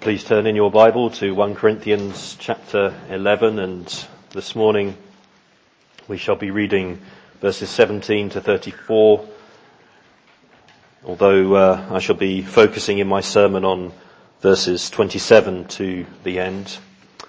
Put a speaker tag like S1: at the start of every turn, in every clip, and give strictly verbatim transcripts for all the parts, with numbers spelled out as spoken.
S1: Please turn in your Bible to First Corinthians chapter eleven, and this morning we shall be reading verses seventeen to thirty-four, although uh, I shall be focusing in my sermon on verses twenty-seven to the end.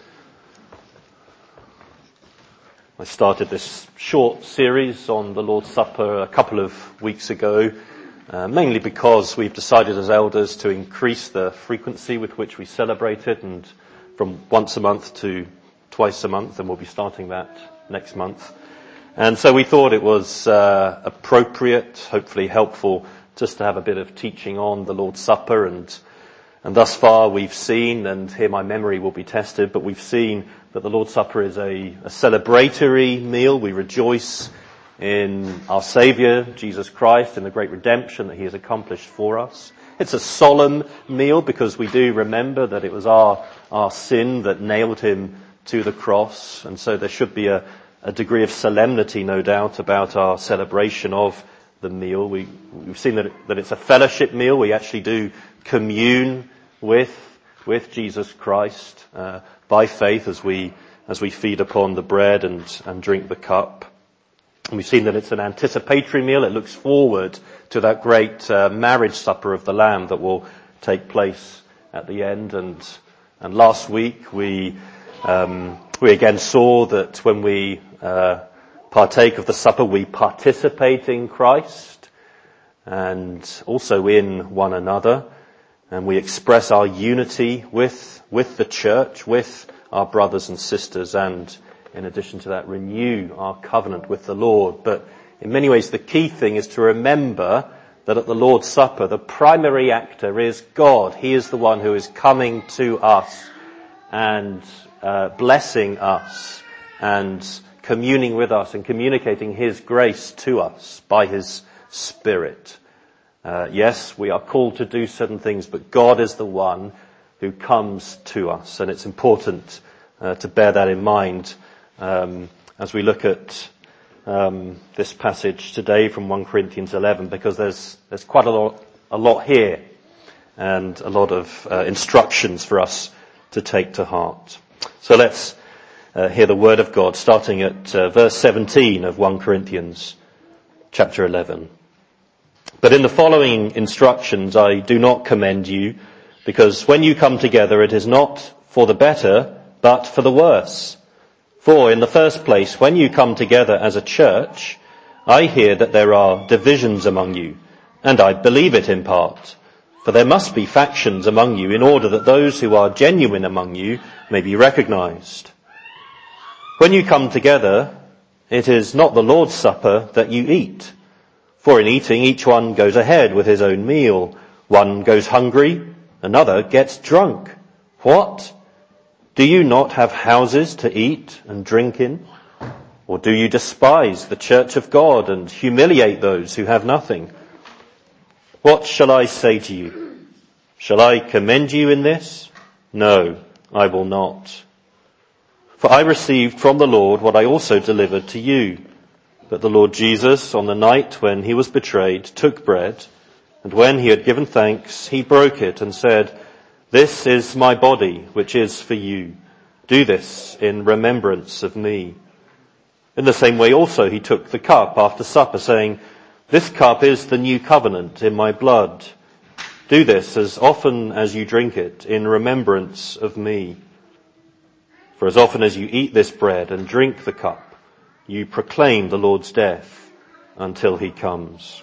S1: I started this short series on the Lord's Supper a couple of weeks ago, Uh, mainly because we've decided as elders to increase the frequency with which we celebrate it, and from once a month to twice a month, and we'll be starting that next month. And so we thought it was uh, appropriate, hopefully helpful, just to have a bit of teaching on the Lord's Supper. And and thus far we've seen, and here my memory will be tested, but we've seen that the Lord's Supper is a, a celebratory meal. We rejoice in our Saviour, Jesus Christ, and the great redemption that he has accomplished for us. It's a solemn meal because we do remember that it was our, our sin that nailed him to the cross, and so there should be a, a degree of solemnity, no doubt, about our celebration of the meal. We, we've seen that, it, that it's a fellowship meal. We actually do commune with, with Jesus Christ uh, by faith as we, as we feed upon the bread and, and drink the cup. And we've seen that it's an anticipatory meal. It looks forward to that great uh, marriage supper of the Lamb that will take place at the end. And and last week we um, we again saw that when we uh, partake of the supper, we participate in Christ and also in one another, and we express our unity with with the church, with our brothers and sisters, and in addition to that, renew our covenant with the Lord. But in many ways, the key thing is to remember that at the Lord's Supper, the primary actor is God. He is the one who is coming to us and uh, blessing us and communing with us and communicating his grace to us by his Spirit. Uh, yes, we are called to do certain things, but God is the one who comes to us. And it's important uh, to bear that in mind Um, as we look at um, this passage today from First Corinthians eleven, because there's there's quite a lot a lot here, and a lot of uh, instructions for us to take to heart. So let's uh, hear the word of God, starting at uh, verse seventeen of First Corinthians chapter eleven. But in the following instructions I do not commend you, because when you come together it is not for the better, but for the worse. For in the first place, when you come together as a church, I hear that there are divisions among you, and I believe it in part. For there must be factions among you in order that those who are genuine among you may be recognized. When you come together, it is not the Lord's Supper that you eat. For in eating, each one goes ahead with his own meal. One goes hungry, another gets drunk. What? Do you not have houses to eat and drink in? Or do you despise the church of God and humiliate those who have nothing? What shall I say to you? Shall I commend you in this? No, I will not. For I received from the Lord what I also delivered to you, that the Lord Jesus, on the night when he was betrayed, took bread, and when he had given thanks, he broke it and said, "This is my body, which is for you. Do this in remembrance of me." In the same way also he took the cup after supper, saying, "This cup is the new covenant in my blood. Do this as often as you drink it in remembrance of me. For as often as you eat this bread and drink the cup, you proclaim the Lord's death until he comes.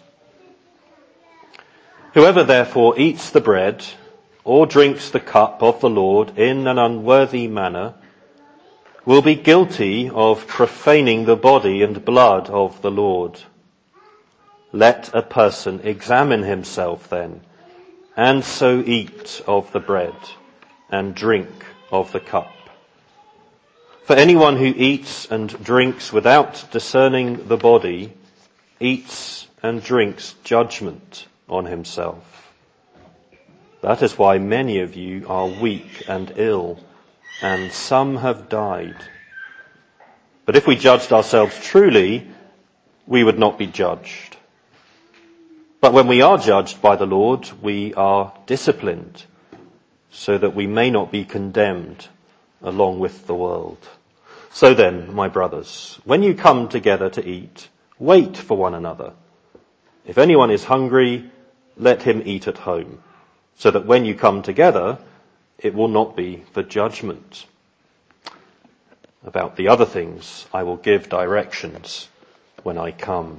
S1: Whoever therefore eats the bread or drinks the cup of the Lord in an unworthy manner will be guilty of profaning the body and blood of the Lord. Let a person examine himself then, and so eat of the bread and drink of the cup. For anyone who eats and drinks without discerning the body eats and drinks judgment on himself. That is why many of you are weak and ill, and some have died. But if we judged ourselves truly, we would not be judged. But when we are judged by the Lord, we are disciplined, so that we may not be condemned along with the world. So then, my brothers, when you come together to eat, wait for one another. If anyone is hungry, let him eat at home, so that when you come together, it will not be for judgment. About the other things, I will give directions when I come.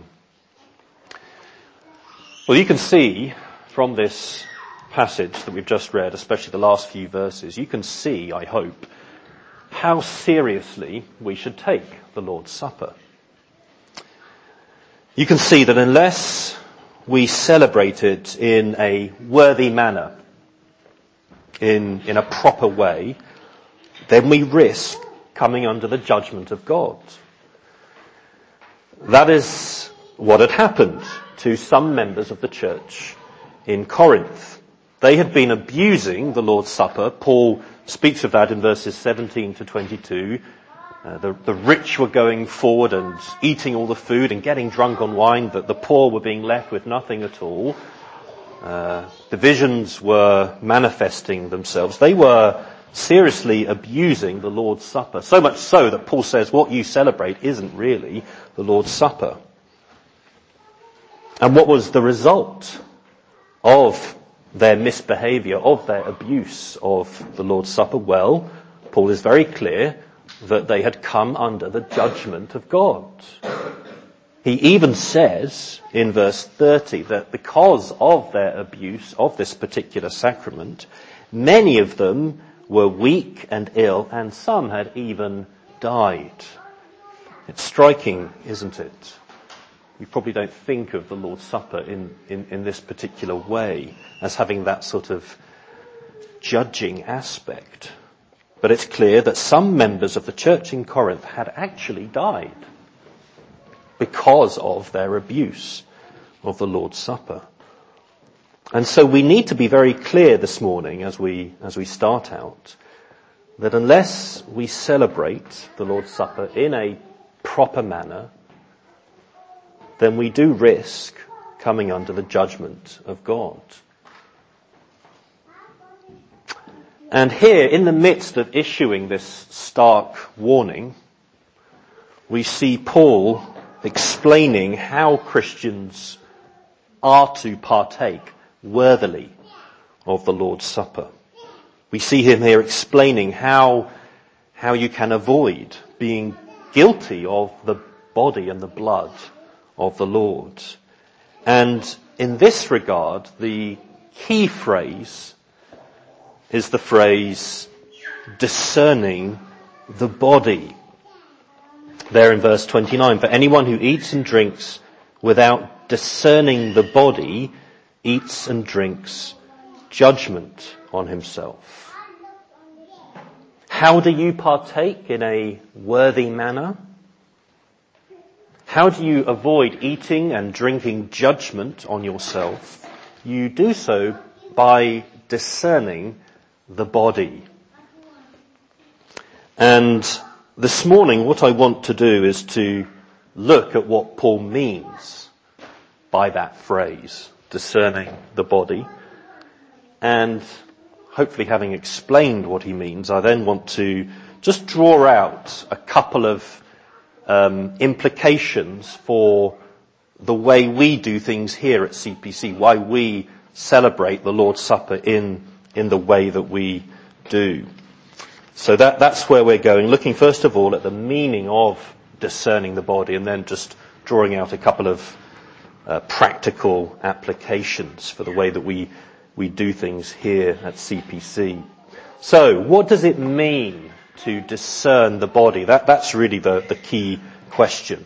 S1: Well, you can see from this passage that we've just read, especially the last few verses, you can see, I hope, how seriously we should take the Lord's Supper. You can see that unless we celebrate it in a worthy manner, in, in a proper way, then we risk coming under the judgment of God. That is what had happened to some members of the church in Corinth. They had been abusing the Lord's Supper. Paul speaks of that in verses seventeen to twenty-two. Uh, the, the rich were going forward and eating all the food and getting drunk on wine, that the poor were being left with nothing at all. Uh, divisions were manifesting themselves. They were seriously abusing the Lord's Supper. So much so that Paul says what you celebrate isn't really the Lord's Supper. And what was the result of their misbehaviour, of their abuse of the Lord's Supper? Well, Paul is very clear that they had come under the judgment of God. He even says in verse thirty that because of their abuse of this particular sacrament, many of them were weak and ill, and some had even died. It's striking, isn't it? We probably don't think of the Lord's Supper in, in, in this particular way, as having that sort of judging aspect. But it's clear that some members of the church in Corinth had actually died because of their abuse of the Lord's Supper. And so we need to be very clear this morning as we, as we start out, that unless we celebrate the Lord's Supper in a proper manner, then we do risk coming under the judgment of God. And here, in the midst of issuing this stark warning, we see Paul explaining how Christians are to partake worthily of the Lord's Supper. We see him here explaining how, how you can avoid being guilty of the body and the blood of the Lord. And in this regard, the key phrase is the phrase discerning the body. There in verse twenty-nine, for anyone who eats and drinks without discerning the body eats and drinks judgment on himself. How do you partake in a worthy manner? How do you avoid eating and drinking judgment on yourself? You do so by discerning the body. And this morning what I want to do is to look at what Paul means by that phrase, discerning the body. And hopefully having explained what he means, I then want to just draw out a couple of Um, implications for the way we do things here at C P C, why we celebrate the Lord's Supper in in the way that we do. So that that's where we're going, looking first of all at the meaning of discerning the body, and then just drawing out a couple of uh, practical applications for the way that we we do things here at C P C. So, what does it mean to discern the body? That, that's really the, the key question.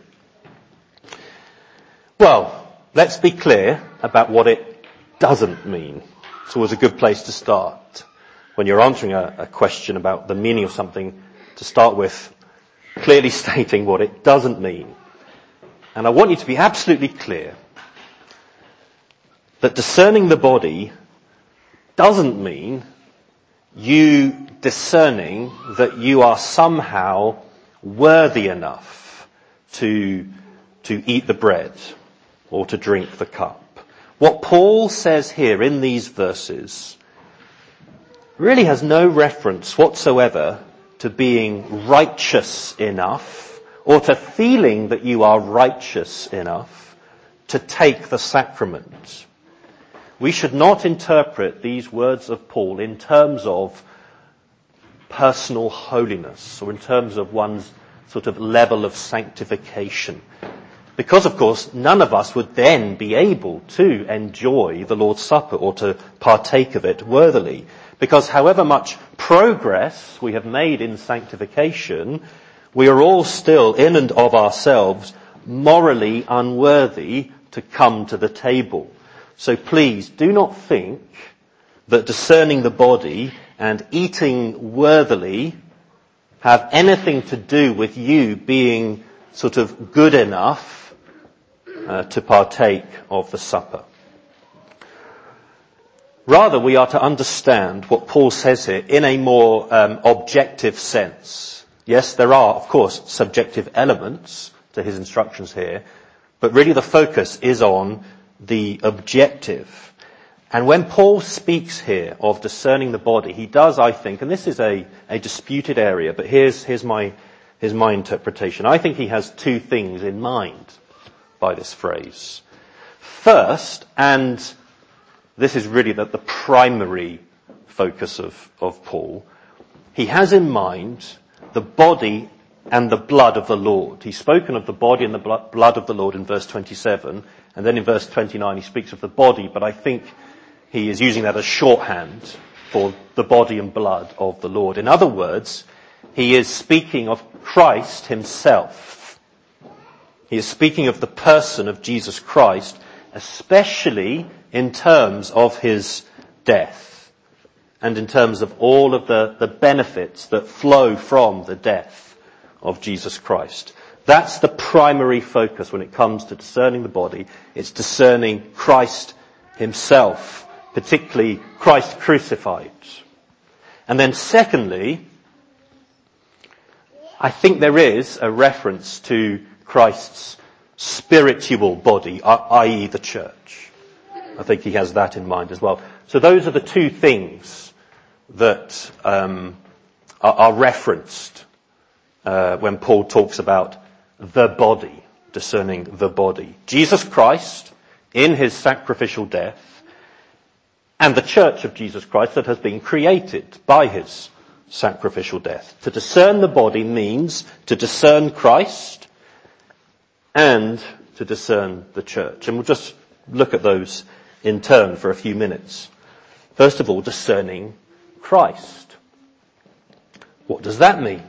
S1: Well, let's be clear about what it doesn't mean. It's always a good place to start. When you're answering a, a question about the meaning of something, to start with clearly stating what it doesn't mean. And I want you to be absolutely clear that discerning the body doesn't mean you discerning that you are somehow worthy enough to, to eat the bread or to drink the cup. What Paul says here in these verses really has no reference whatsoever to being righteous enough or to feeling that you are righteous enough to take the sacrament. We should not interpret these words of Paul in terms of personal holiness or in terms of one's sort of level of sanctification. Because, of course, none of us would then be able to enjoy the Lord's Supper or to partake of it worthily. Because however much progress we have made in sanctification, we are all still in and of ourselves morally unworthy to come to the table. So please do not think that discerning the body and eating worthily have anything to do with you being sort of good enough uh, to partake of the supper. Rather, we are to understand what Paul says here in a more um, objective sense. Yes, there are, of course, subjective elements to his instructions here, but really the focus is on the objective. And when Paul speaks here of discerning the body, he does, I think, and this is a, a disputed area, but here's, here's my, here's my interpretation. I think he has two things in mind by this phrase. First, and this is really the, the primary focus of, of Paul, he has in mind the body and the blood of the Lord. He's spoken of the body and the blood of the Lord in verse twenty-seven, and then in verse twenty-nine he speaks of the body, but I think he is using that as shorthand for the body and blood of the Lord. In other words, he is speaking of Christ himself. He is speaking of the person of Jesus Christ, especially in terms of his death and in terms of all of the, the benefits that flow from the death of Jesus Christ. That's the primary focus when it comes to discerning the body. It's discerning Christ himself, particularly Christ crucified. And then secondly, I think there is a reference to Christ's spiritual body, that is the church. I think he has that in mind as well. So those are the two things that um, are, are referenced uh, when Paul talks about the body, discerning the body. Jesus Christ in his sacrificial death and the church of Jesus Christ that has been created by his sacrificial death. To discern the body means to discern Christ and to discern the church. And we'll just look at those in turn for a few minutes. First of all, discerning Christ. What does that mean?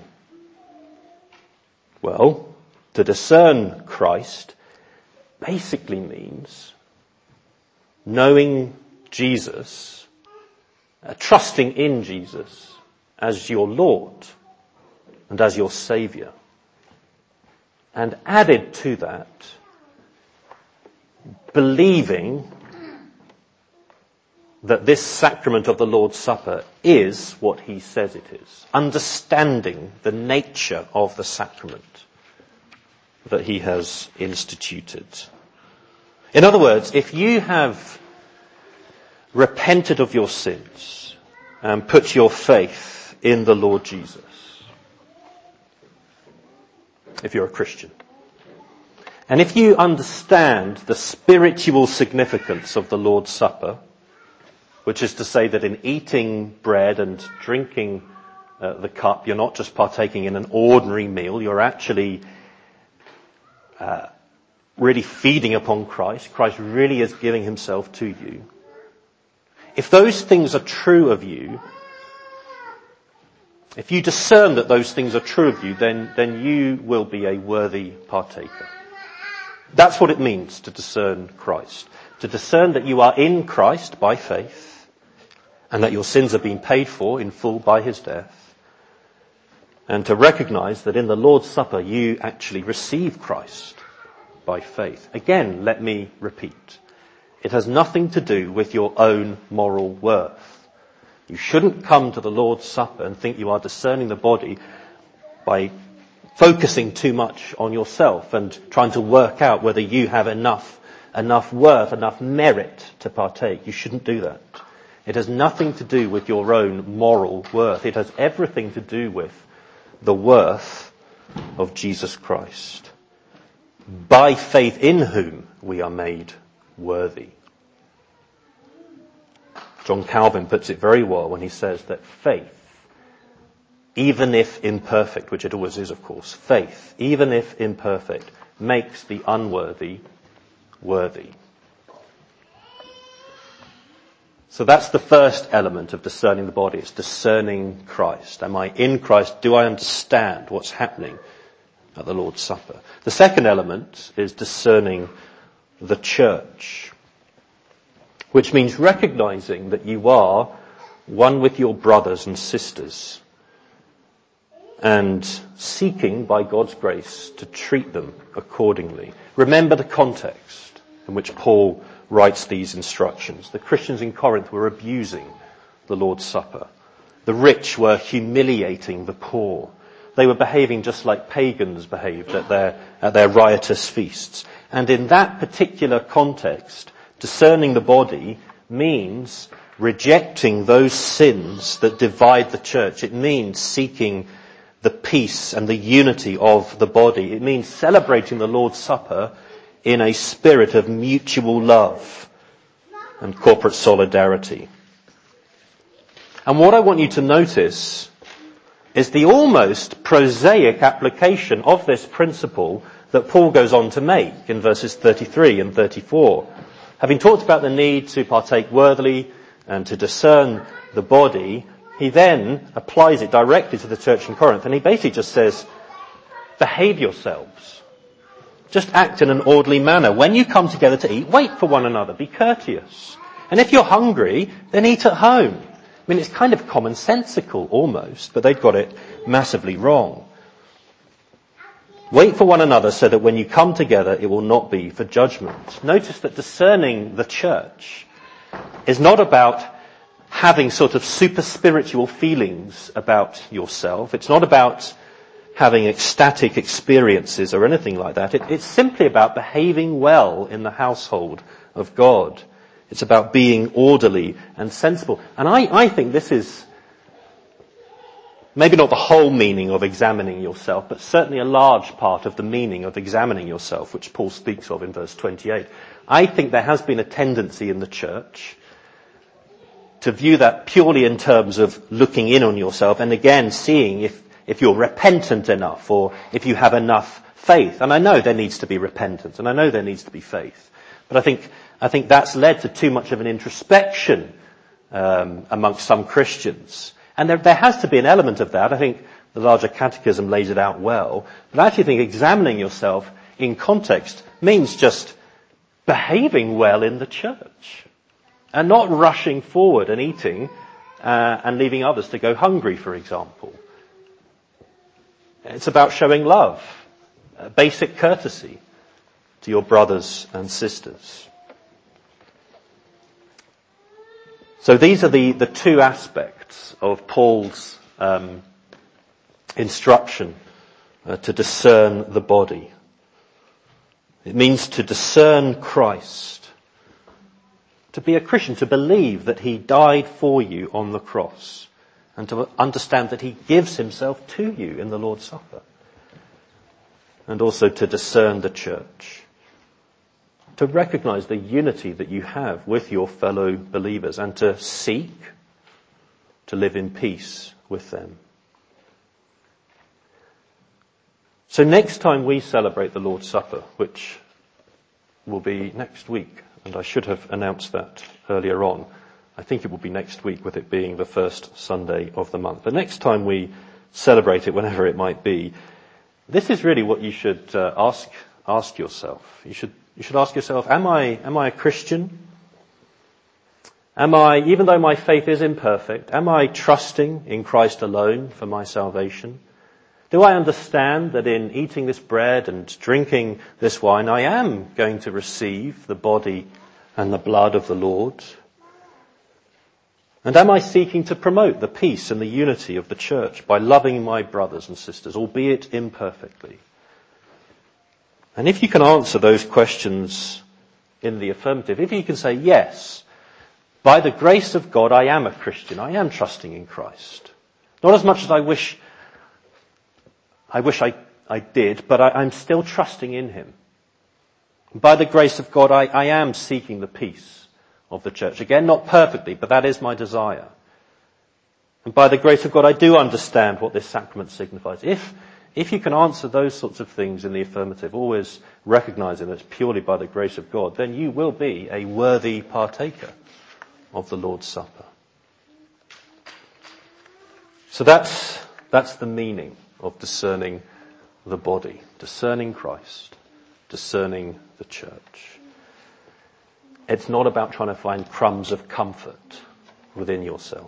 S1: Well, to discern Christ basically means knowing Jesus, uh, trusting in Jesus as your Lord and as your Saviour. And added to that, believing that this sacrament of the Lord's Supper is what he says it is. Understanding the nature of the sacrament that he has instituted. In other words, if you have repented of your sins and put your faith in the Lord Jesus, if you're a Christian, and if you understand the spiritual significance of the Lord's Supper, which is to say that in eating bread and drinking uh, the cup, you're not just partaking in an ordinary meal, you're actually uh, really feeding upon Christ. Christ really is giving himself to you. If those things are true of you, if you discern that those things are true of you, then, then you will be a worthy partaker. That's what it means to discern Christ. To discern that you are in Christ by faith and that your sins have been paid for in full by his death. And to recognize that in the Lord's Supper you actually receive Christ by faith. Again, let me repeat. It has nothing to do with your own moral worth. You shouldn't come to the Lord's Supper and think you are discerning the body by focusing too much on yourself and trying to work out whether you have enough, enough worth, enough merit to partake. You shouldn't do that. It has nothing to do with your own moral worth. It has everything to do with the worth of Jesus Christ, by faith in whom we are made worthy. John Calvin puts it very well when he says that faith, even if imperfect, which it always is, of course, faith, even if imperfect, makes the unworthy worthy. So that's the first element of discerning the body. It's discerning Christ. Am I in Christ? Do I understand what's happening at the Lord's Supper? The second element is discerning the church, which means recognizing that you are one with your brothers and sisters and seeking, by God's grace, to treat them accordingly. Remember the context in which Paul writes these instructions. The Christians in Corinth were abusing the Lord's Supper. The rich were humiliating the poor. They were behaving just like pagans behaved at their, at their riotous feasts. And in that particular context, discerning the body means rejecting those sins that divide the church. It means seeking the peace and the unity of the body. It means celebrating the Lord's Supper in a spirit of mutual love and corporate solidarity. And what I want you to notice is the almost prosaic application of this principle that Paul goes on to make in verses thirty-three and thirty-four. Having talked about the need to partake worthily and to discern the body, he then applies it directly to the church in Corinth, and he basically just says, behave yourselves. Just act in an orderly manner. When you come together to eat, wait for one another. Be courteous. And if you're hungry, then eat at home. I mean, it's kind of commonsensical almost, but they've got it massively wrong. Wait for one another so that when you come together, it will not be for judgment. Notice that discerning the church is not about having sort of super spiritual feelings about yourself. It's not about having ecstatic experiences or anything like that. It, it's simply about behaving well in the household of God. It's about being orderly and sensible. And I, I think this is maybe not the whole meaning of examining yourself, but certainly a large part of the meaning of examining yourself, which Paul speaks of in verse twenty-eight. I think there has been a tendency in the church to view that purely in terms of looking in on yourself and again seeing if if you're repentant enough or if you have enough faith. And I know there needs to be repentance and I know there needs to be faith. But I think I think that's led to too much of an introspection um, amongst some Christians. And there, there has to be an element of that. I think the larger catechism lays it out well. But I actually think examining yourself in context means just behaving well in the church and not rushing forward and eating uh, and leaving others to go hungry, for example. It's about showing love, uh, basic courtesy to your brothers and sisters. So these are the, the two aspects of Paul's um, instruction uh, to discern the body. It means to discern Christ, to be a Christian, to believe that he died for you on the cross, and to understand that he gives himself to you in the Lord's Supper. And also to discern the church. To recognize the unity that you have with your fellow believers and to seek to live in peace with them. So next time we celebrate the Lord's Supper, which will be next week, and I should have announced that earlier on, I think it will be next week with it being the first Sunday of the month. The next time we celebrate it, whenever it might be, this is really what you should uh, ask ask yourself. You should you should ask yourself, am I am I a Christian? Am I, even though my faith is imperfect, am I trusting in Christ alone for my salvation? Do I understand that in eating this bread and drinking this wine, I am going to receive the body and the blood of the Lord? And am I seeking to promote the peace and the unity of the church by loving my brothers and sisters, albeit imperfectly? And if you can answer those questions in the affirmative, if you can say, yes, By the grace of God, I am a Christian. I am trusting in Christ. Not as much as I wish I wish I, I did, but I, I'm still trusting in him. By the grace of God, I, I am seeking the peace of the church. Again, not perfectly, but that is my desire. And by the grace of God, I do understand what this sacrament signifies. If, if you can answer those sorts of things in the affirmative, always recognizing that it's purely by the grace of God, then you will be a worthy partaker of the Lord's Supper. So that's, that's the meaning of discerning the body, discerning Christ, discerning the church. It's not about trying to find crumbs of comfort within yourself.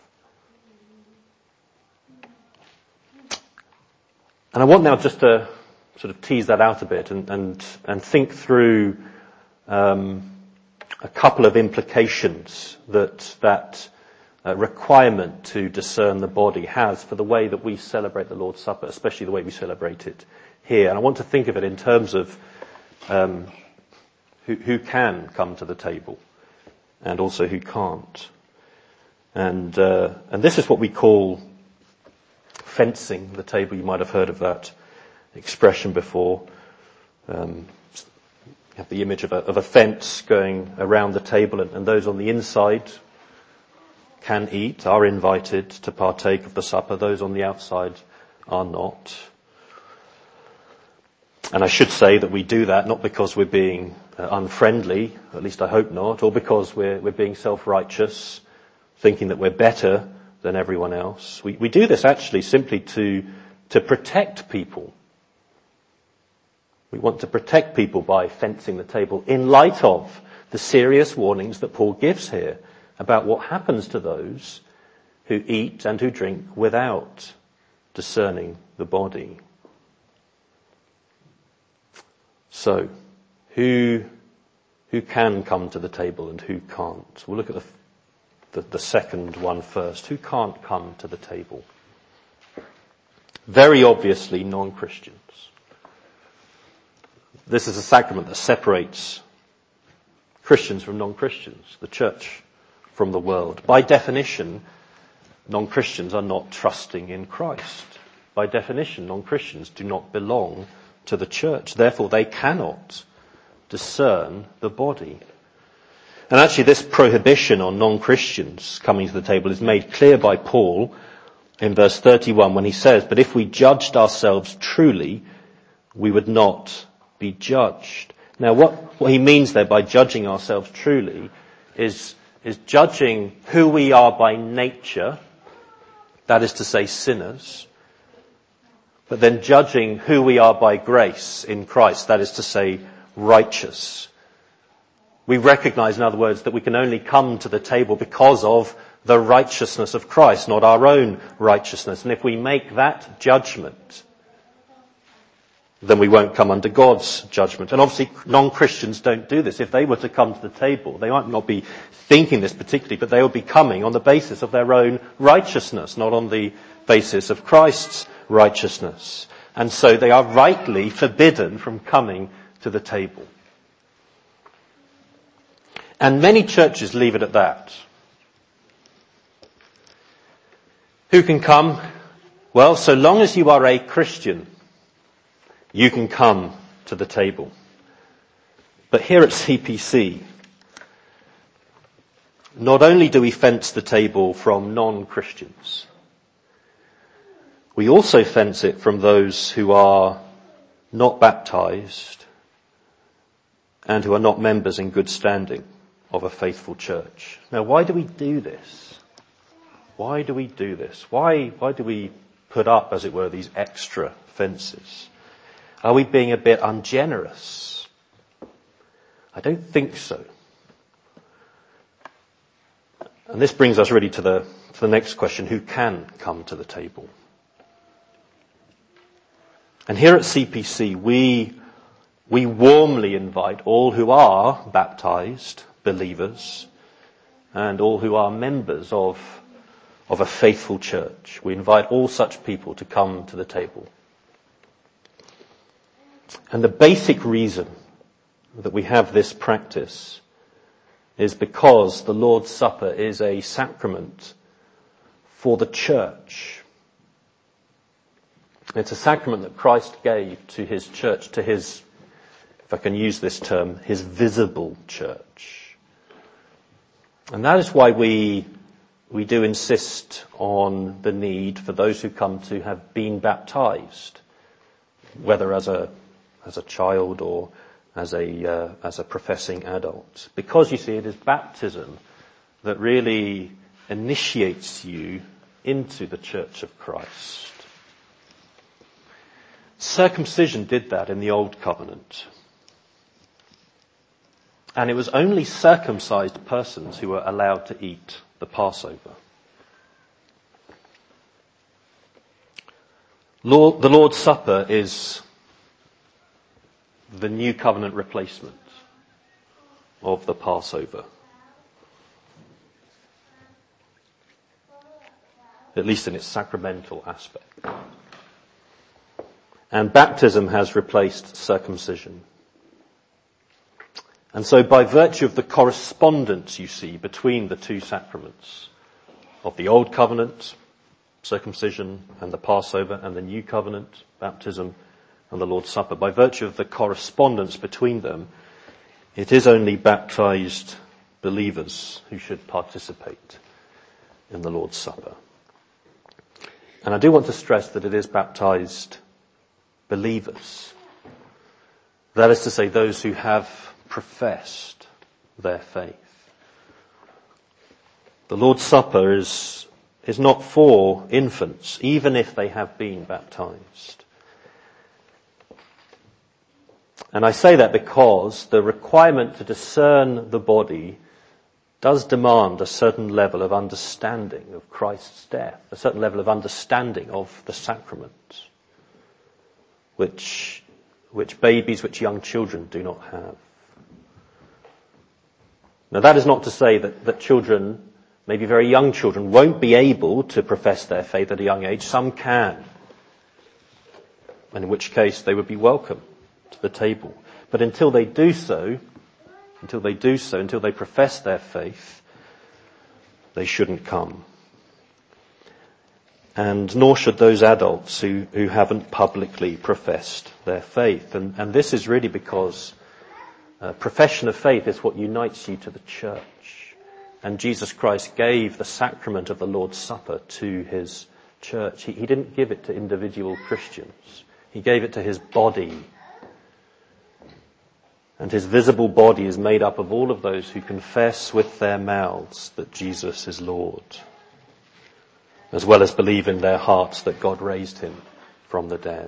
S1: And I want now just to sort of tease that out a bit and, and, and think through um, a couple of implications that that uh, requirement to discern the body has for the way that we celebrate the Lord's Supper, especially the way we celebrate it here. And I want to think of it in terms of um, who, who can come to the table and also who can't. And uh, and this is what we call fencing the table. You might have heard of that expression before. Um, you have the image of a, of a fence going around the table, and, and those on the inside can eat, are invited to partake of the supper. Those on the outside are not. And I should say that we do that not because we're being uh, unfriendly, at least I hope not, or because we're, we're being self-righteous, thinking that we're better than everyone else. We, we do this actually simply to, to protect people. We want to protect people by fencing the table in light of the serious warnings that Paul gives here about what happens to those who eat and who drink without discerning the body. So, who, who can come to the table and who can't? We'll look at the The, the second one first. Who can't come to the table? Very obviously non-Christians. This is a sacrament that separates Christians from non-Christians, the church from the world. By definition, non-Christians are not trusting in Christ. By definition, non-Christians do not belong to the church. Therefore, they cannot discern the body. And actually this prohibition on non-Christians coming to the table is made clear by Paul in verse thirty-one when he says, "But if we judged ourselves truly, we would not be judged." Now what, what he means there by judging ourselves truly is, is judging who we are by nature, that is to say sinners, but then judging who we are by grace in Christ, that is to say righteous. We recognize, in other words, that we can only come to the table because of the righteousness of Christ, not our own righteousness. And if we make that judgment, then we won't come under God's judgment. And obviously non-Christians don't do this. If they were to come to the table, they might not be thinking this particularly, but they will be coming on the basis of their own righteousness, not on the basis of Christ's righteousness. And so they are rightly forbidden from coming to the table. And many churches leave it at that. Who can come? Well, so long as you are a Christian, you can come to the table. But here at C P C, not only do we fence the table from non-Christians, we also fence it from those who are not baptized and who are not members in good standing of a faithful church. Now, why do we do this? Why do we do this? Why, why do we put up, as it were, these extra fences? Are we being a bit ungenerous? I don't think so. And this brings us really to the, to the next question: who can come to the table? And here at C P C, we, we warmly invite all who are baptized believers and all who are members of, of a faithful church. We invite all such people to come to the table. And the basic reason that we have this practice is because the Lord's Supper is a sacrament for the church. It's a sacrament that Christ gave to his church, to his, if I can use this term, his visible church. And that is why we we do insist on the need for those who come to have been baptized, whether as a as a child or as a uh, as a professing adult. Because you see, it is baptism that really initiates you into the church of Christ. Circumcision did that in the Old Covenant. And it was only circumcised persons who were allowed to eat the Passover. Lord, the Lord's Supper is the new covenant replacement of the Passover. At least in its sacramental aspect. And baptism has replaced circumcision. And so by virtue of the correspondence you see between the two sacraments of the Old Covenant, circumcision and the Passover, and the New Covenant, baptism and the Lord's Supper, by virtue of the correspondence between them, it is only baptized believers who should participate in the Lord's Supper. And I do want to stress that it is baptized believers. That is to say, those who have professed their faith. The Lord's Supper is, is not for infants, even if they have been baptized. And I say that because the requirement to discern the body does demand a certain level of understanding of Christ's death, a certain level of understanding of the sacrament, which, which babies, which young children do not have. Now that is not to say that, that children, maybe very young children, won't be able to profess their faith at a young age. Some can. And in which case they would be welcome to the table. But until they do so, until they do so, until they profess their faith, they shouldn't come. And nor should those adults who, who haven't publicly professed their faith. And, and this is really because uh, profession of faith is what unites you to the church. And Jesus Christ gave the sacrament of the Lord's Supper to his church. He, he didn't give it to individual Christians. He gave it to his body. And his visible body is made up of all of those who confess with their mouths that Jesus is Lord, as well as believe in their hearts that God raised him from the dead.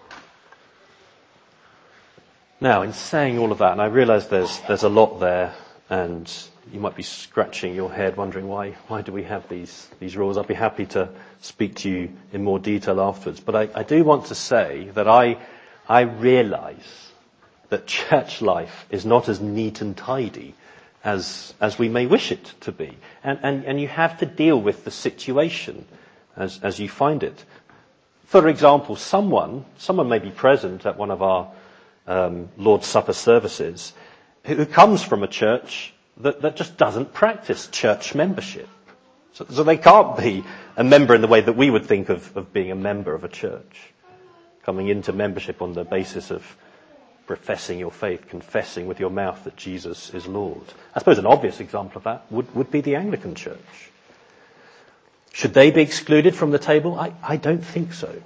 S1: Now, in saying all of that, and I realize there's there's a lot there, and you might be scratching your head wondering why why do we have these these rules. I'd be happy to speak to you in more detail afterwards. But I, I do want to say that I I realize that church life is not as neat and tidy as as we may wish it to be. And and, and you have to deal with the situation as as you find it. For example, someone someone may be present at one of our um, Lord's Supper services who, who comes from a church that, that just doesn't practice church membership. So, so they can't be a member in the way that we would think of, of being a member of a church, coming into membership on the basis of professing your faith, confessing with your mouth that Jesus is Lord. I suppose an obvious example of that would, would be the Anglican Church. Should they be excluded from the table? I, I don't think so.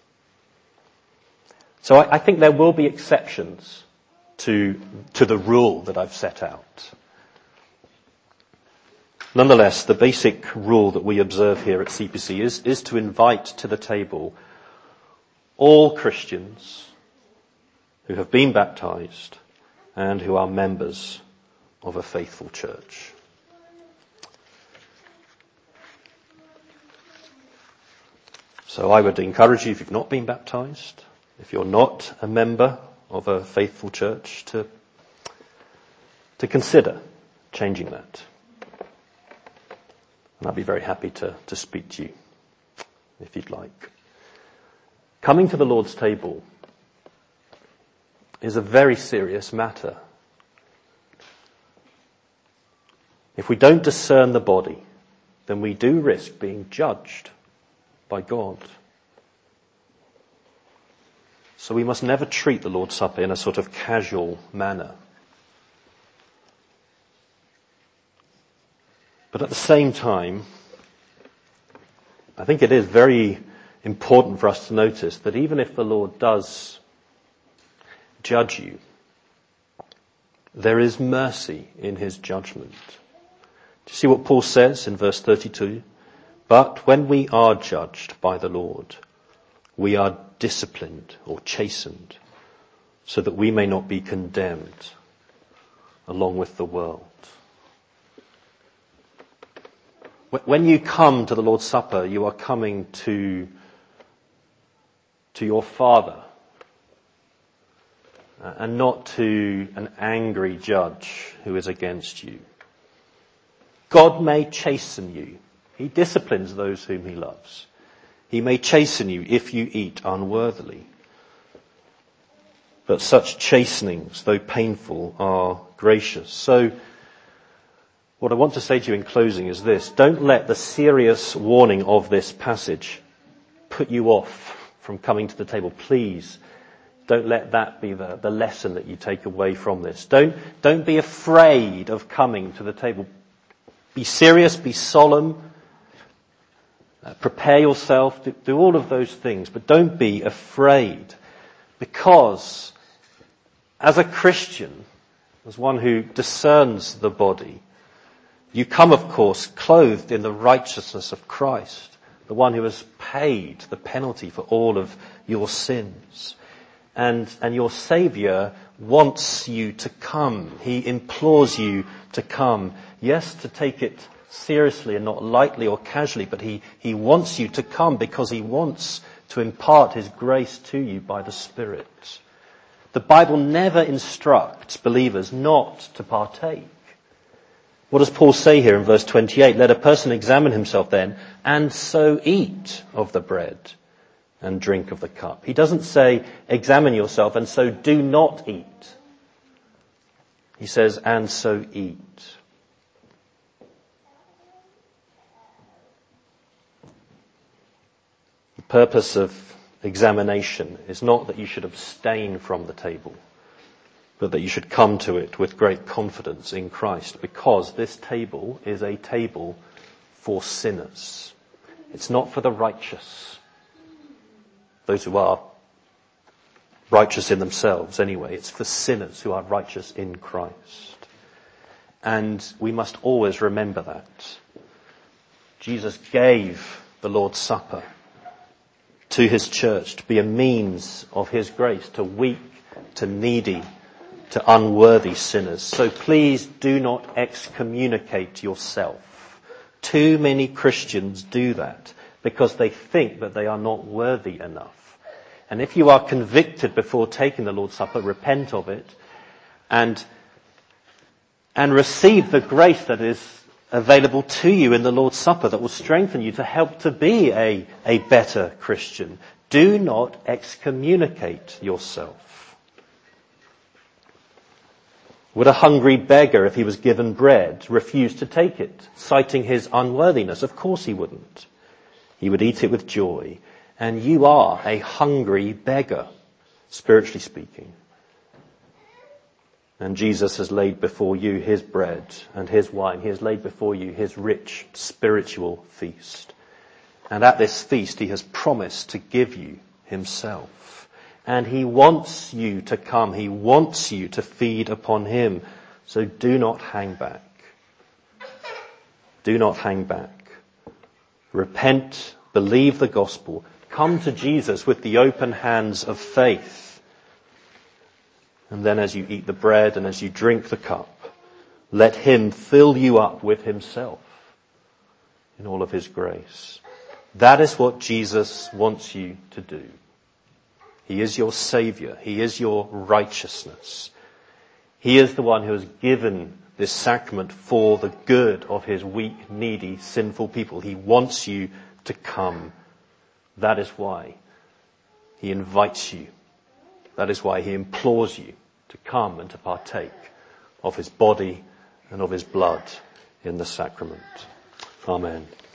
S1: So I, I think there will be exceptions to, to the rule that I've set out. Nonetheless, the basic rule that we observe here at C P C is, is to invite to the table all Christians who have been baptized and who are members of a faithful church. So I would encourage you, if you've not been baptized, if you're not a member of a faithful church, to, to consider changing that. And I'd be very happy to, to speak to you if you'd like. Coming to the Lord's table is a very serious matter. If we don't discern the body, then we do risk being judged by God. So we must never treat the Lord's Supper in a sort of casual manner. But at the same time, I think it is very important for us to notice that even if the Lord does judge you, there is mercy in his judgment. Do you see what Paul says in verse thirty-two? But when we are judged by the Lord, we are disciplined or chastened so that we may not be condemned along with the world. When you come to the Lord's Supper, you are coming to, to your Father uh, and not to an angry judge who is against you. God may chasten you. He disciplines those whom he loves. He may chasten you if you eat unworthily. But such chastenings, though painful, are gracious. So, what I want to say to you in closing is this. Don't let the serious warning of this passage put you off from coming to the table. Please, don't let that be the, the lesson that you take away from this. Don't, don't be afraid of coming to the table. Be serious, be solemn, uh, prepare yourself, do, do all of those things. But don't be afraid. Because as a Christian, as one who discerns the body, you come, of course, clothed in the righteousness of Christ, the one who has paid the penalty for all of your sins. And, and your Saviour wants you to come. He implores you to come. Yes, to take it seriously and not lightly or casually, but he, he wants you to come because he wants to impart his grace to you by the Spirit. The Bible never instructs believers not to partake. What does Paul say here in verse twenty-eight? Let a person examine himself then, and so eat of the bread and drink of the cup. He doesn't say, examine yourself, and so do not eat. He says, and so eat. The purpose of examination is not that you should abstain from the table, but that you should come to it with great confidence in Christ, because this table is a table for sinners. It's not for the righteous, those who are righteous in themselves anyway. It's for sinners who are righteous in Christ. And we must always remember that. Jesus gave the Lord's Supper to his church to be a means of his grace to weak, to needy, to unworthy sinners. So please do not excommunicate yourself. Too many Christians do that because they think that they are not worthy enough. And if you are convicted before taking the Lord's Supper, repent of it and, and receive the grace that is available to you in the Lord's Supper that will strengthen you to help to be a, a better Christian. Do not excommunicate yourself. Would a hungry beggar, if he was given bread, refuse to take it, citing his unworthiness? Of course he wouldn't. He would eat it with joy. And you are a hungry beggar, spiritually speaking. And Jesus has laid before you his bread and his wine. He has laid before you his rich spiritual feast. And at this feast he has promised to give you himself. And he wants you to come. He wants you to feed upon him. So do not hang back. Do not hang back. Repent, believe the gospel. Come to Jesus with the open hands of faith. And then as you eat the bread and as you drink the cup, let him fill you up with himself in all of his grace. That is what Jesus wants you to do. He is your Saviour. He is your righteousness. He is the one who has given this sacrament for the good of his weak, needy, sinful people. He wants you to come. That is why he invites you. That is why he implores you to come and to partake of his body and of his blood in the sacrament. Amen.